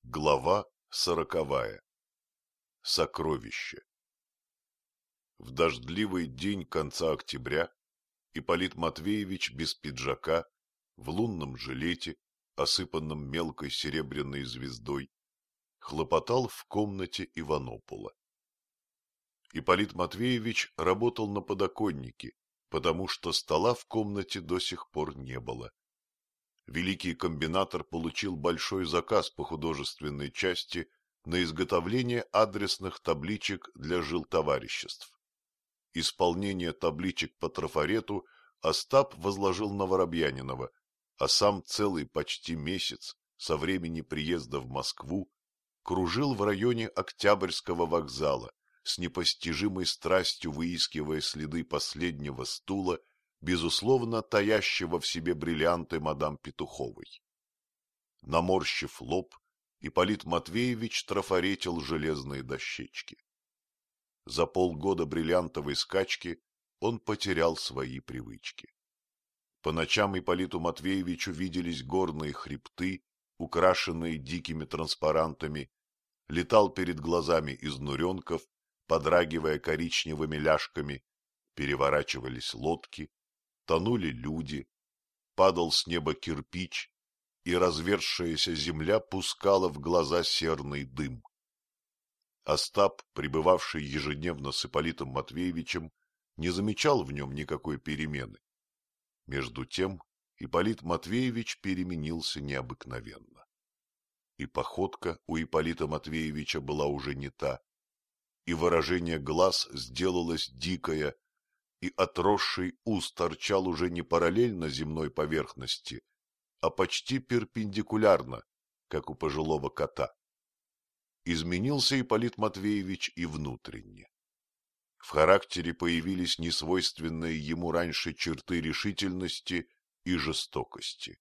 Глава 40. Сокровище. В дождливый день конца октября Ипполит Матвеевич без пиджака, в лунном жилете, осыпанном мелкой серебряной звездой, хлопотал в комнате Иванопола. Ипполит Матвеевич работал на подоконнике, потому что стола в комнате до сих пор не было. Великий комбинатор получил большой заказ по художественной части на изготовление адресных табличек для жилтовариществ. Исполнение табличек по трафарету Остап возложил на Воробьянинова, а сам целый почти месяц со времени приезда в Москву кружил в районе Октябрьского вокзала, с непостижимой страстью выискивая следы последнего стула, безусловно таящего в себе бриллианты мадам Петуховой. Наморщив лоб, Ипполит Матвеевич трафаретил железные дощечки. За полгода бриллиантовой скачки он потерял свои привычки. По ночам Ипполиту Матвеевичу виделись горные хребты, украшенные дикими транспарантами, летал перед глазами изнуренков, подрагивая коричневыми ляжками, переворачивались лодки, тонули люди, падал с неба кирпич, и разверзшаяся земля пускала в глаза серный дым. Остап, пребывавший ежедневно с Ипполитом Матвеевичем, не замечал в нем никакой перемены. Между тем Ипполит Матвеевич переменился необыкновенно. И походка у Ипполита Матвеевича была уже не та, и выражение глаз сделалось дикое, и отросший ус торчал уже не параллельно земной поверхности, а почти перпендикулярно, как у пожилого кота. Изменился Ипполит Матвеевич и внутренне. В характере появились несвойственные ему раньше черты решительности и жестокости.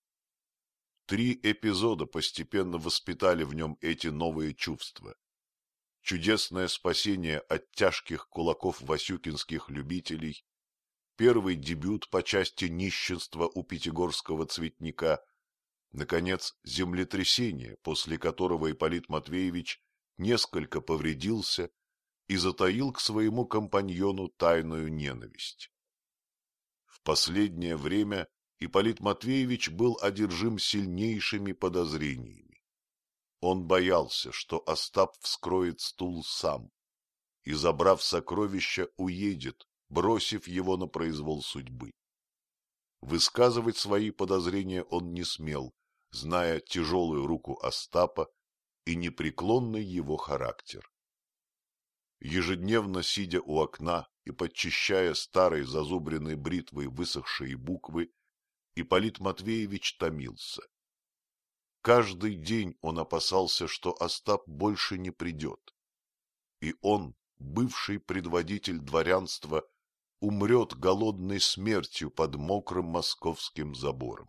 3 эпизода постепенно воспитали в нем эти новые чувства. Чудесное спасение от тяжких кулаков васюкинских любителей, первый дебют по части нищенства у пятигорского цветника, наконец, землетрясение, после которого Ипполит Матвеевич несколько повредился и затаил к своему компаньону тайную ненависть. В последнее время Ипполит Матвеевич был одержим сильнейшими подозрениями. Он боялся, что Остап вскроет стул сам и, забрав сокровища, уедет, бросив его на произвол судьбы. Высказывать свои подозрения он не смел, зная тяжелую руку Остапа и непреклонный его характер. Ежедневно сидя у окна и подчищая старой зазубренной бритвой высохшие буквы, Ипполит Матвеевич томился. Каждый день он опасался, что Остап больше не придет, и он, бывший предводитель дворянства, умрет голодной смертью под мокрым московским забором.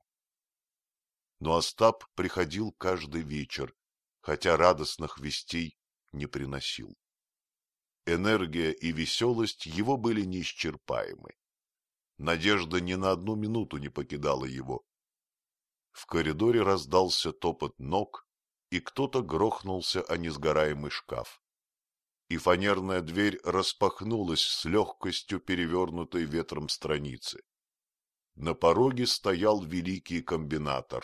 Но Остап приходил каждый вечер, хотя радостных вестей не приносил. Энергия и веселость его были неисчерпаемы. Надежда ни на одну минуту не покидала его. В коридоре раздался топот ног, и кто-то грохнулся о несгораемый шкаф. И фанерная дверь распахнулась с легкостью перевернутой ветром страницы. На пороге стоял великий комбинатор.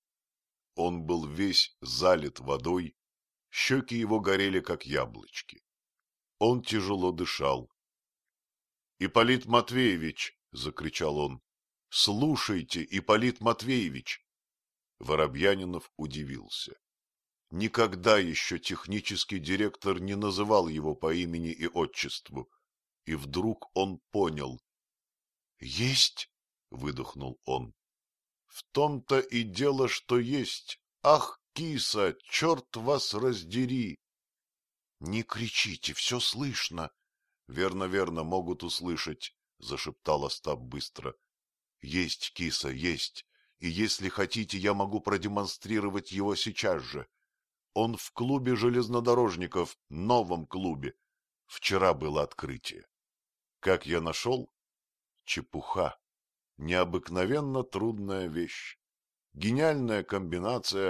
Он был весь залит водой, щеки его горели, как яблочки. Он тяжело дышал. — Ипполит Матвеевич! — закричал он. — Слушайте, Ипполит Матвеевич! Воробьянинов удивился. Никогда еще технический директор не называл его по имени и отчеству, и вдруг он понял. — Есть? — выдохнул он. — В том-то и дело, что есть. Ах, киса, черт вас раздери! — Не кричите, все слышно. — Верно, верно, могут услышать, — зашептал Остап быстро. — Есть, киса, есть. И если хотите, я могу продемонстрировать его сейчас же. Он в клубе железнодорожников, новом клубе. Вчера было открытие. Как я нашел? Чепуха. Необыкновенно трудная вещь. Гениальная комбинация,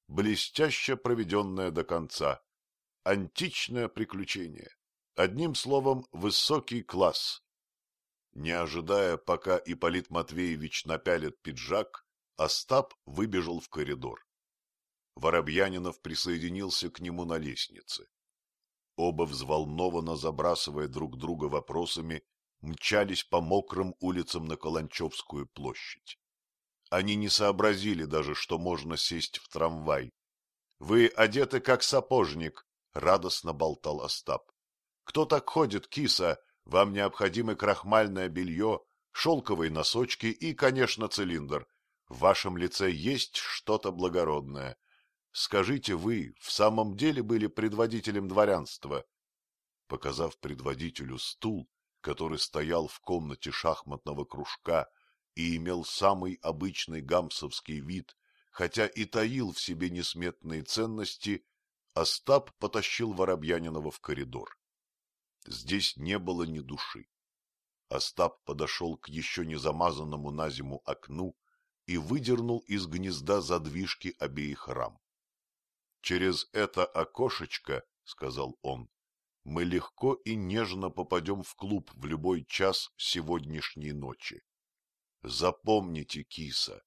блестяще проведенное до конца. Античное приключение. Одним словом, высокий класс. Не ожидая, пока Ипполит Матвеевич напялит пиджак, Остап выбежал в коридор. Воробьянинов присоединился к нему на лестнице. Оба, взволнованно забрасывая друг друга вопросами, мчались по мокрым улицам на Каланчевскую площадь. Они не сообразили даже, что можно сесть в трамвай. — Вы одеты как сапожник, — радостно болтал Остап. — Кто так ходит, киса? Вам необходимо крахмальное белье, шелковые носочки и, конечно, цилиндр. В вашем лице есть что-то благородное. Скажите, вы в самом деле были предводителем дворянства? Показав предводителю стул, который стоял в комнате шахматного кружка и имел самый обычный гамсовский вид, хотя и таил в себе несметные ценности, Остап потащил Воробьянинова в коридор. Здесь не было ни души. Остап подошел к еще не замазанному на зиму окну и выдернул из гнезда задвижки обеих рам. — Через это окошечко, — сказал он, — мы легко и нежно попадем в клуб в любой час сегодняшней ночи. Запомните, киса,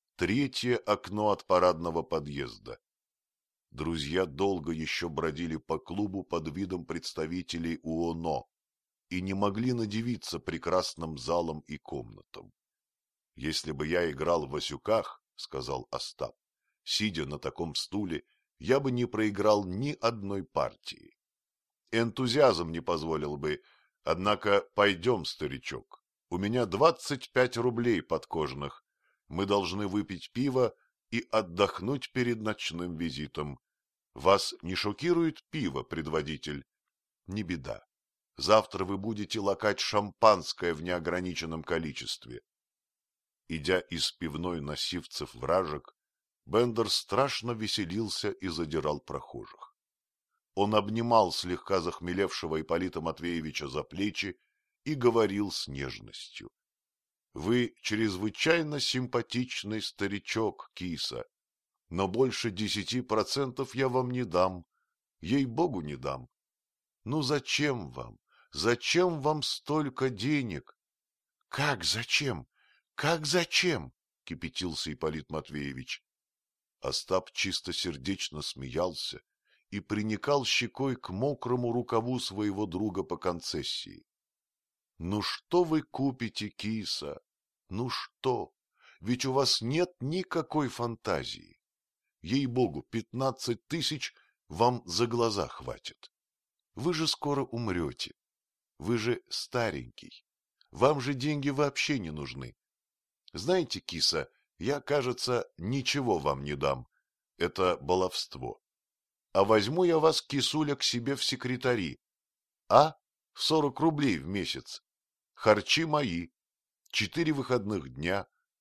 3-е окно от парадного подъезда. Друзья долго еще бродили по клубу под видом представителей УОНО и не могли надивиться прекрасным залам и комнатам. — Если бы я играл в Васюках, — сказал Остап, — сидя на таком стуле, я бы не проиграл ни одной партии. Энтузиазм не позволил бы, однако пойдем, старичок, у меня 25 рублей подкожных, мы должны выпить пиво и отдохнуть перед ночным визитом. Вас не шокирует пиво, предводитель? Не беда. Завтра вы будете лакать шампанское в неограниченном количестве. Идя из пивной на Сивцев-Вражек, Бендер страшно веселился и задирал прохожих. Он обнимал слегка захмелевшего Ипполита Матвеевича за плечи и говорил с нежностью: — Вы чрезвычайно симпатичный старичок, киса, но больше 10% я вам не дам, ей-богу не дам. Ну зачем вам? Зачем вам столько денег? — Как зачем? Как зачем? — кипятился Ипполит Матвеевич. Остап чистосердечно смеялся и приникал щекой к мокрому рукаву своего друга по концессии. — Ну что вы купите, киса? Ну что? Ведь у вас нет никакой фантазии. Ей-богу, 15 000 вам за глаза хватит. Вы же скоро умрете. Вы же старенький. Вам же деньги вообще не нужны. Знаете, киса, я, кажется, ничего вам не дам. Это баловство. А возьму я вас, кисуля, к себе в секретари. 40 рублей в месяц. Харчи мои. 4 выходных дня.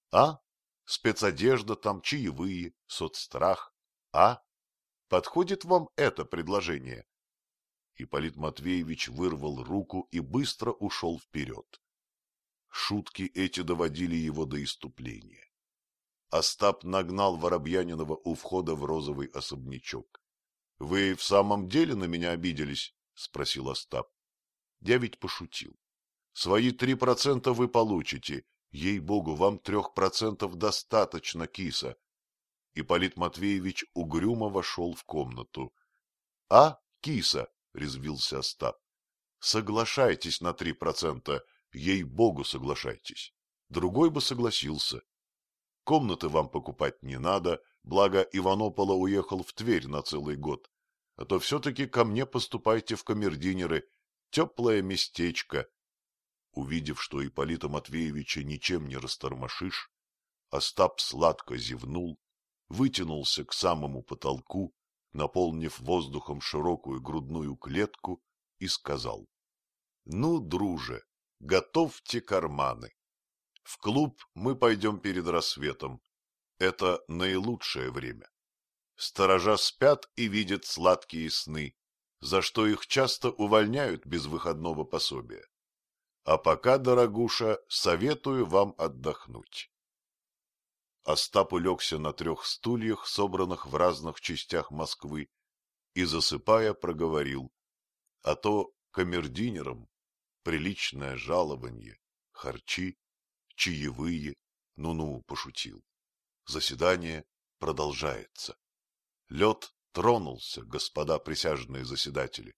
Спецодежда там, чаевые, соцстрах. Подходит вам это предложение? Ипполит Матвеевич вырвал руку и быстро ушел вперед. Шутки эти доводили его до исступления. Остап нагнал Воробьянинова у входа в розовый особнячок. — Вы в самом деле на меня обиделись? — спросил Остап. — Я ведь пошутил. Свои 3% вы получите. Ей-богу, вам 3% достаточно, киса. Ипполит Матвеевич угрюмо вошел в комнату. — Киса! — резвился Остап. — Соглашайтесь на 3%. Ей-богу, соглашайтесь. Другой бы согласился. Комнаты вам покупать не надо, благо Иванопола уехал в Тверь на целый год. А то все-таки ко мне поступайте в камердинеры. Теплое местечко. Увидев, что Ипполита Матвеевича ничем не растормошишь, Остап сладко зевнул, вытянулся к самому потолку, наполнив воздухом широкую грудную клетку, и сказал: — Ну, друже, готовьте карманы. В клуб мы пойдем перед рассветом. Это наилучшее время. Сторожа спят и видят сладкие сны, за что их часто увольняют без выходного пособия. А пока, дорогуша, советую вам отдохнуть. Остап улегся на 3 стульях, собранных в разных частях Москвы, и, засыпая, проговорил: а то камердинерам приличное жалованье, харчи, чаевые, ну-ну, пошутил. Заседание продолжается. Лед тронулся, господа присяжные заседатели.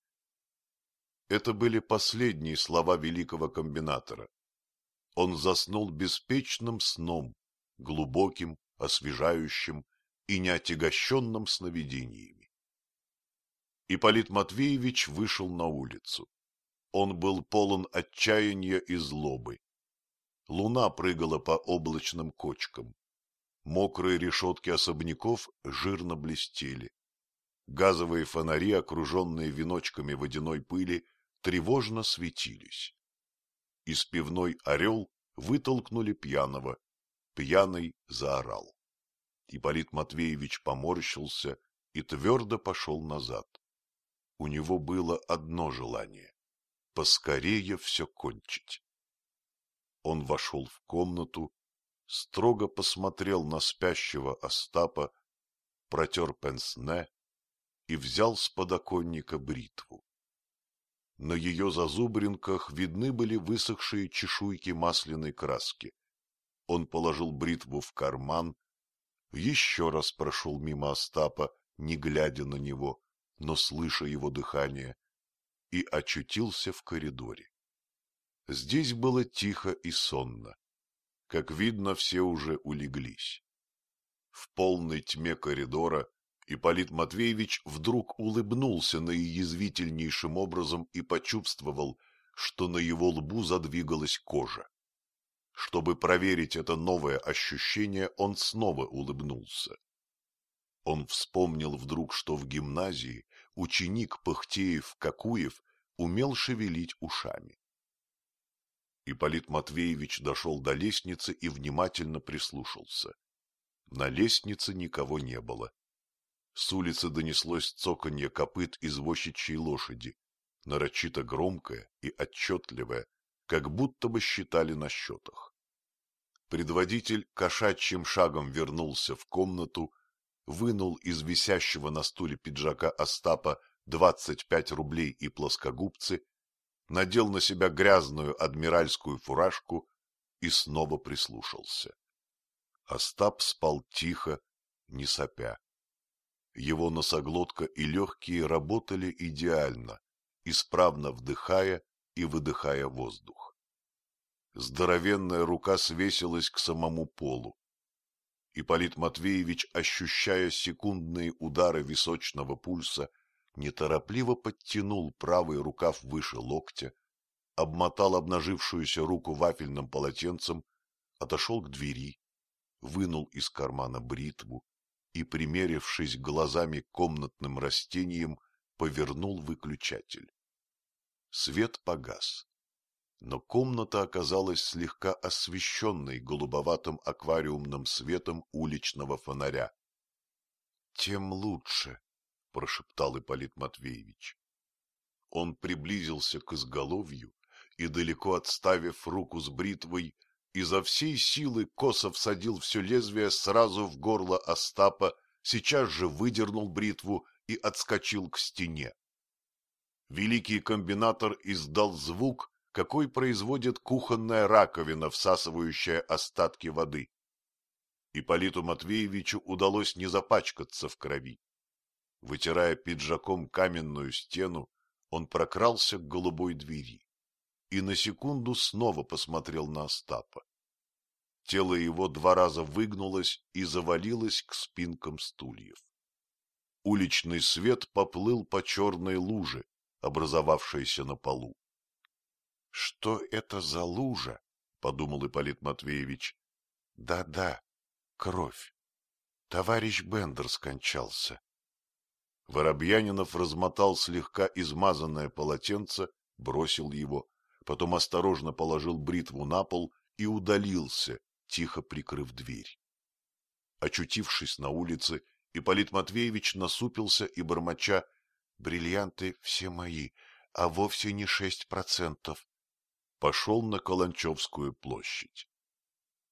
Это были последние слова великого комбинатора. Он заснул беспечным сном, глубоким, освежающим и неотягощенным сновидениями. Ипполит Матвеевич вышел на улицу. Он был полон отчаяния и злобы. Луна прыгала по облачным кочкам. Мокрые решетки особняков жирно блестели. Газовые фонари, окруженные веночками водяной пыли, тревожно светились. Из пивной «Орел» вытолкнули пьяного. Пьяный заорал. Ипполит Матвеевич поморщился и твердо пошел назад. У него было одно желание — поскорее все кончить. Он вошел в комнату, строго посмотрел на спящего Остапа, протер пенсне и взял с подоконника бритву. На ее зазубринках видны были высохшие чешуйки масляной краски. Он положил бритву в карман, еще раз прошел мимо Остапа, не глядя на него, но слыша его дыхание, и очутился в коридоре. Здесь было тихо и сонно. Как видно, все уже улеглись. В полной тьме коридора Ипполит Матвеевич вдруг улыбнулся наиязвительнейшим образом и почувствовал, что на его лбу задвигалась кожа. Чтобы проверить это новое ощущение, он снова улыбнулся. Он вспомнил вдруг, что в гимназии ученик Пыхтеев-Какуев умел шевелить ушами. Ипполит Матвеевич дошел до лестницы и внимательно прислушался. На лестнице никого не было. С улицы донеслось цоканье копыт извозчичьей лошади, нарочито громкое и отчетливое, как будто бы считали на счетах. Предводитель кошачьим шагом вернулся в комнату, вынул из висящего на стуле пиджака Остапа 25 рублей и плоскогубцы, надел на себя грязную адмиральскую фуражку и снова прислушался. Остап спал тихо, не сопя. Его носоглотка и легкие работали идеально, исправно вдыхая и выдыхая воздух. Здоровенная рука свесилась к самому полу. Ипполит Матвеевич, ощущая секундные удары височного пульса, неторопливо подтянул правый рукав выше локтя, обмотал обнажившуюся руку вафельным полотенцем, отошел к двери, вынул из кармана бритву и, примерившись глазами комнатным растением, повернул выключатель. Свет погас, но комната оказалась слегка освещенной голубоватым аквариумным светом уличного фонаря. — Тем лучше, — прошептал Ипполит Матвеевич. Он приблизился к изголовью и, далеко отставив руку с бритвой, изо всей силы косо всадил все лезвие сразу в горло Остапа, сейчас же выдернул бритву и отскочил к стене. Великий комбинатор издал звук, какой производит кухонная раковина, всасывающая остатки воды. Ипполиту Матвеевичу удалось не запачкаться в крови. Вытирая пиджаком каменную стену, он прокрался к голубой двери и на секунду снова посмотрел на Остапа. Тело его 2 раза выгнулось и завалилось к спинкам стульев. Уличный свет поплыл по черной луже, образовавшейся на полу. — Что это за лужа? — подумал Ипполит Матвеевич. — Да-да, кровь. Товарищ Бендер скончался. Воробьянинов размотал слегка измазанное полотенце, бросил его, потом осторожно положил бритву на пол и удалился, тихо прикрыв дверь. Очутившись на улице, Ипполит Матвеевич насупился и, бормоча: «Бриллианты все мои, а вовсе не 6%, пошел на Каланчевскую площадь.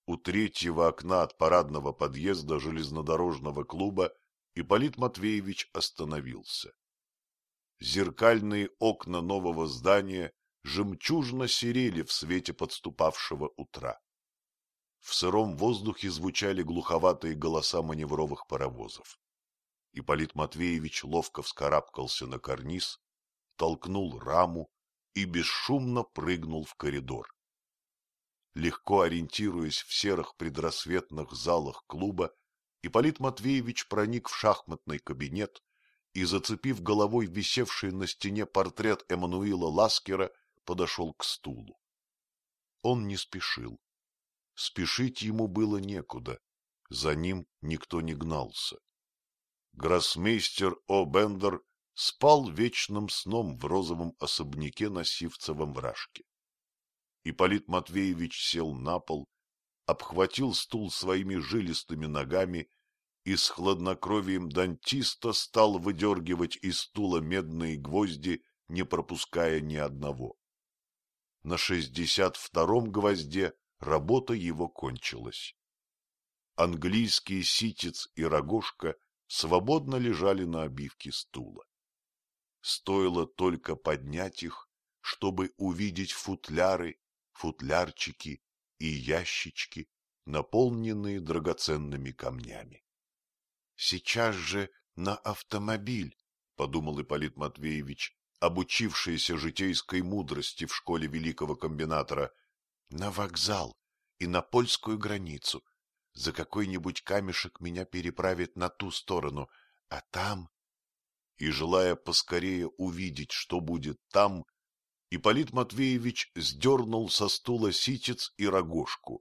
у третьего окна от парадного подъезда железнодорожного клуба Ипполит Матвеевич остановился. Зеркальные окна нового здания жемчужно серели в свете подступавшего утра. В сыром воздухе звучали глуховатые голоса маневровых паровозов. Ипполит Матвеевич ловко вскарабкался на карниз, толкнул раму и бесшумно прыгнул в коридор. Легко ориентируясь в серых предрассветных залах клуба, Ипполит Матвеевич проник в шахматный кабинет и, зацепив головой висевший на стене портрет Эммануила Ласкера, подошел к стулу. Он не спешил. Спешить ему было некуда, за ним никто не гнался. Гроссмейстер О. Бендер спал вечным сном в розовом особняке на Сивцевом Вражке. Ипполит Матвеевич сел на пол, обхватил стул своими жилистыми ногами и с хладнокровием дантиста стал выдергивать из стула медные гвозди, не пропуская ни одного. На 62-м гвозде работа его кончилась. Английские ситец и рогожка свободно лежали на обивке стула. Стоило только поднять их, чтобы увидеть футляры, футлярчики и ящички, наполненные драгоценными камнями. Сейчас же на автомобиль, — подумал Ипполит Матвеевич, обучившийся житейской мудрости в школе великого комбинатора, — на вокзал и на польскую границу. За какой-нибудь камешек меня переправят на ту сторону, а там... И, желая поскорее увидеть, что будет там, Ипполит Матвеевич сдернул со стула ситец и рогожку.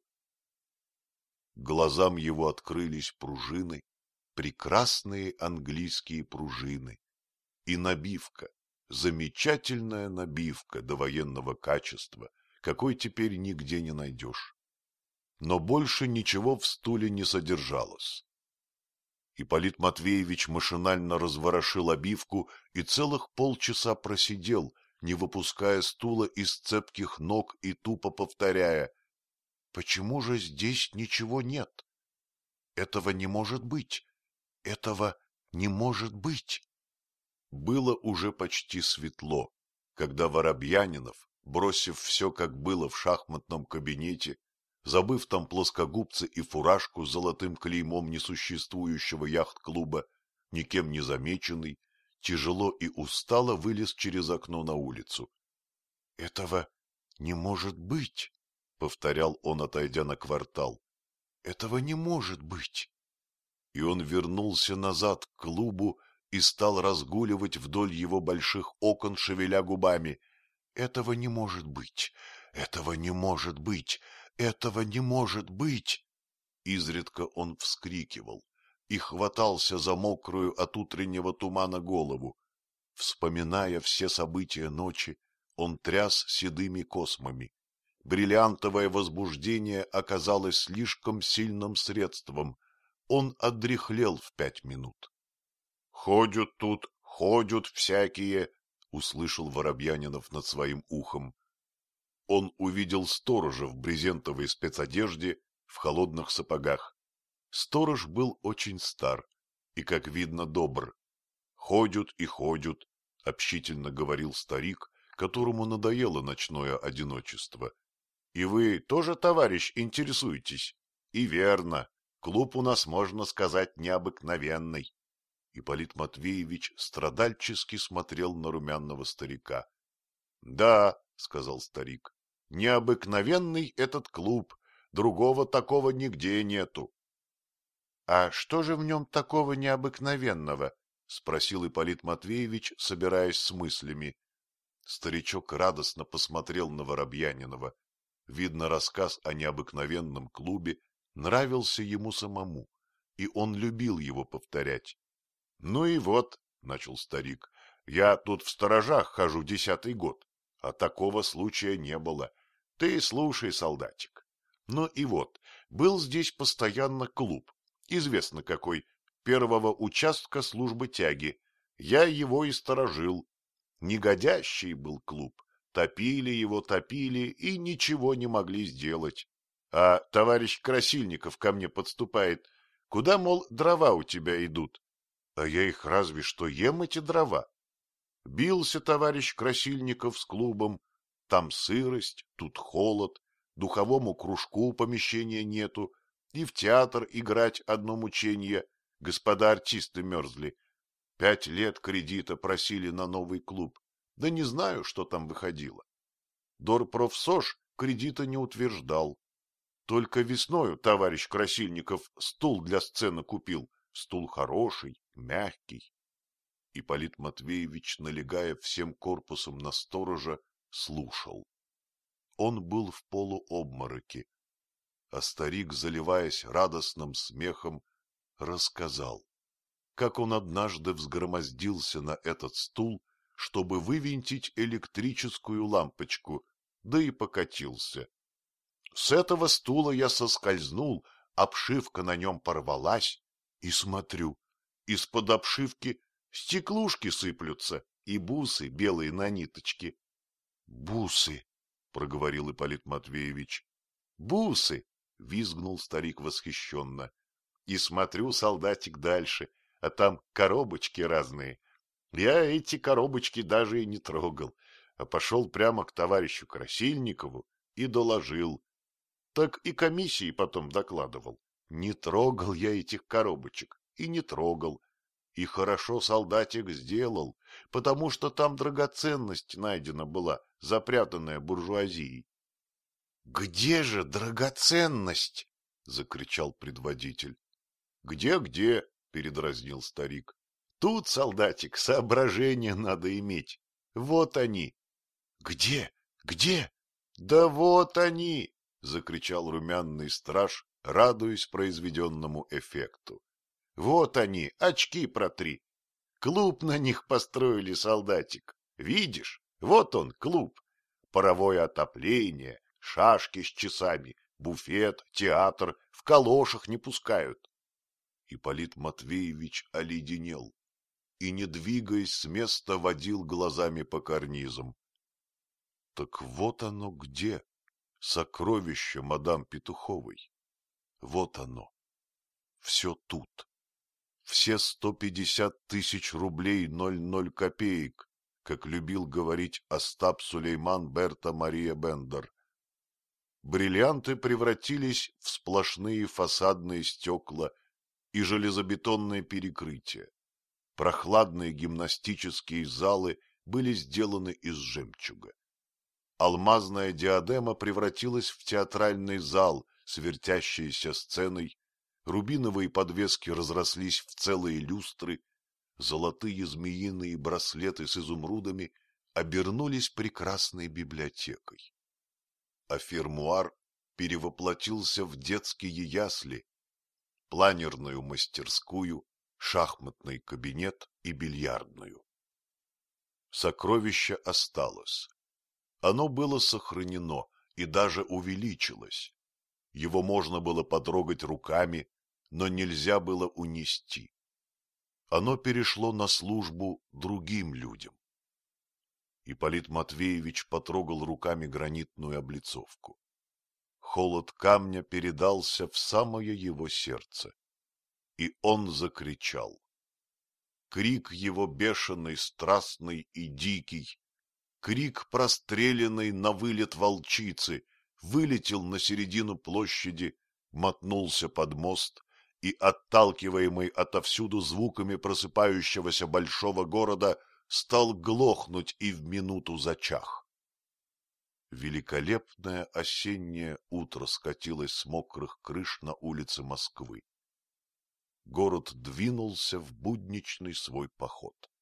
Глазам его открылись пружины, прекрасные английские пружины, и набивка, замечательная набивка довоенного качества, какой теперь нигде не найдешь. Но больше ничего в стуле не содержалось. Ипполит Матвеевич машинально разворошил обивку и целых полчаса просидел, не выпуская стула из цепких ног и тупо повторяя: «Почему же здесь ничего нет? Этого не может быть! Этого не может быть!» Было уже почти светло, когда Воробьянинов, бросив все, как было в шахматном кабинете, забыв там плоскогубцы и фуражку с золотым клеймом несуществующего яхт-клуба, никем не замеченный, тяжело и устало вылез через окно на улицу. — Этого не может быть, — повторял он, отойдя на квартал. — Этого не может быть. И он вернулся назад к клубу и стал разгуливать вдоль его больших окон, шевеля губами. — Этого не может быть, этого не может быть, этого не может быть. Изредка он вскрикивал и хватался за мокрую от утреннего тумана голову. Вспоминая все события ночи, он тряс седыми космами. Бриллиантовое возбуждение оказалось слишком сильным средством. Он отдряхлел в 5 минут. — Ходят тут, ходят всякие, — услышал Воробьянинов над своим ухом. Он увидел сторожа в брезентовой спецодежде, в холодных сапогах. Сторож был очень стар и, как видно, добр. — Ходят и ходят, — общительно говорил старик, которому надоело ночное одиночество. — И вы тоже, товарищ, интересуетесь? И верно, клуб у нас, можно сказать, необыкновенный. Ипполит Матвеевич страдальчески смотрел на румяного старика. — Да, — сказал старик, — необыкновенный этот клуб, другого такого нигде нету. — А что же в нем такого необыкновенного? — спросил Ипполит Матвеевич, собираясь с мыслями. Старичок радостно посмотрел на Воробьянинова. Видно, рассказ о необыкновенном клубе нравился ему самому, и он любил его повторять. — Ну и вот, — начал старик, — я тут в сторожах хожу 10-й год, а такого случая не было. Ты слушай, солдатик. Ну и вот, был здесь постоянно клуб, известно какой, первого участка службы тяги. Я его и сторожил. Негодящий был клуб. Топили его, топили и ничего не могли сделать. А товарищ Красильников ко мне подступает. Куда, мол, дрова у тебя идут? А я их разве что ем, эти дрова. Бился товарищ Красильников с клубом. Там сырость, тут холод, духовому кружку помещения нету, и в театр играть одно мученье. Господа артисты мерзли. 5 лет кредита просили на новый клуб. Да не знаю, что там выходило. Дорпрофсош кредита не утверждал. Только весною товарищ Красильников стул для сцены купил. Стул хороший, мягкий. Ипполит Матвеевич, налегая всем корпусом на сторожа, слушал. Он был в полуобмороке, а старик, заливаясь радостным смехом, рассказал, как он однажды взгромоздился на этот стул, чтобы вывинтить электрическую лампочку, да и покатился. С этого стула я соскользнул, обшивка на нем порвалась, и смотрю, из-под обшивки стеклушки сыплются и бусы белые на ниточке. — Бусы, — проговорил Ипполит Матвеевич. — Бусы, — визгнул старик восхищенно. И смотрю, солдатик, дальше, а там коробочки разные. Я эти коробочки даже и не трогал, а пошел прямо к товарищу Красильникову и доложил. Так и комиссии потом докладывал. Не трогал я этих коробочек и не трогал. И хорошо солдатик сделал, потому что там драгоценность найдена была, запрятанная буржуазией. — Где же драгоценность? — закричал предводитель. Где, — передразнил старик. — Тут, солдатик, соображения надо иметь. Вот они. — Где? Где? — Да вот они! — закричал румяный страж, радуясь произведенному эффекту. — Вот они, очки протри. Клуб на них построили, солдатик. Видишь, вот он, клуб. Паровое отопление, шашки с часами, буфет, театр, в калошах не пускают. Ипполит Матвеевич оледенел и, не двигаясь с места, водил глазами по карнизам. Так вот оно где, сокровище мадам Петуховой. Вот оно, все тут. Все 150 тысяч рублей 00 копеек, как любил говорить Остап Сулейман Берта Мария Бендер. Бриллианты превратились в сплошные фасадные стекла и железобетонное перекрытие. Прохладные гимнастические залы были сделаны из жемчуга. Алмазная диадема превратилась в театральный зал с вертящейся сценой, рубиновые подвески разрослись в целые люстры, золотые змеиные браслеты с изумрудами обернулись прекрасной библиотекой. А фермуар перевоплотился в детские ясли, планерную мастерскую, шахматный кабинет и бильярдную. Сокровище осталось. Оно было сохранено и даже увеличилось. Его можно было потрогать руками, но нельзя было унести. Оно перешло на службу другим людям. Ипполит Матвеевич потрогал руками гранитную облицовку. Холод камня передался в самое его сердце, и он закричал. Крик его бешеный, страстный и дикий, крик простреленной на вылет волчицы, вылетел на середину площади, мотнулся под мост и, отталкиваемый отовсюду звуками просыпающегося большого города, стал глохнуть и в минуту зачах. Великолепное осеннее утро скатилось с мокрых крыш на улице Москвы. Город двинулся в будничный свой поход.